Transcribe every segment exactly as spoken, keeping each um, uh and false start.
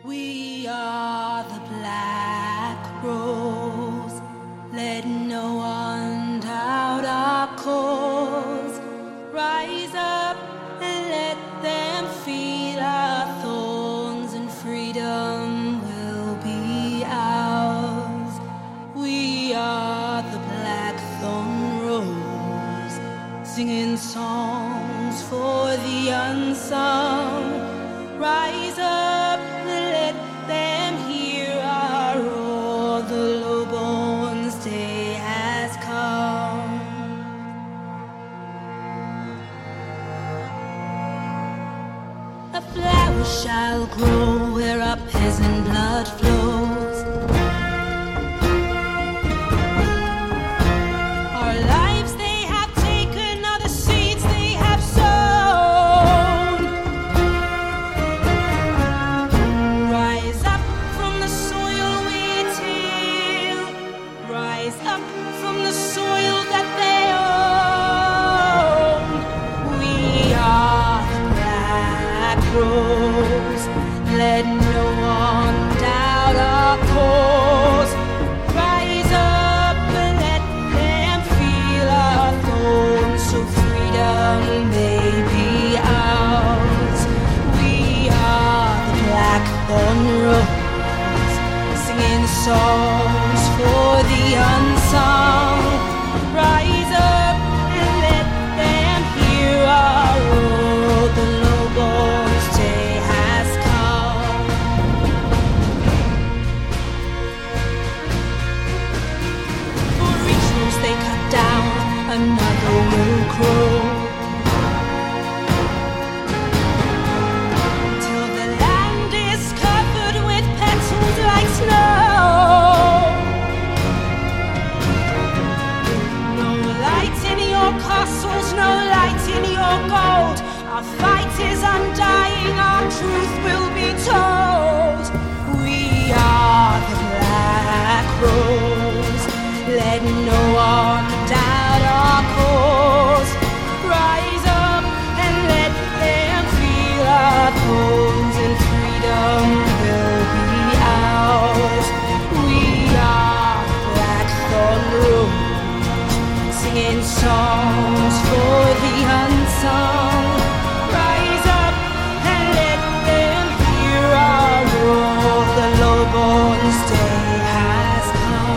We are the black rose. Let no one doubt our cause. Rise up and let them feel our thorns, and freedom will be ours. We are the blackthorn rose, singing songs for the unsung. Rise up and let them hear our roar. The low-born's day has come. A flower shall grow where our peasant blood flows. Our lives they have taken, are the seeds they have sown. Rise up from the soil we till. Rise up from the soil that they own. We are the black rose. Let no one doubt our cause. Rise up and let them feel our thorns, so freedom may be ours. We are the blackthorn rose, singing songs for the unsung. Rise up and let them hear our roar. The low-born's day has come. For each rose they cut down, another will grow, till the land is covered with petals like snow. No light in your castles, no light in your gold. Our fight is undying, our truth will be told. We are the black rose. Let no one doubt our cause. Rise up and let them feel our thorns, and freedom will be ours. We are the blackthorn rose, singing songs for the unsung. Rise up and let them hear our roar. The low-born's day has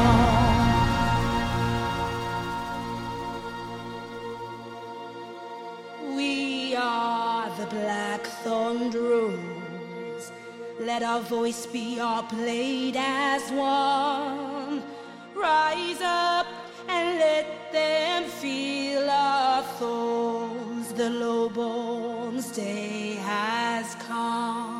come. We are the blackthorn rose. Let our voice be our blade as one. Rise up and let them feel our thorns. The low-born's day has come.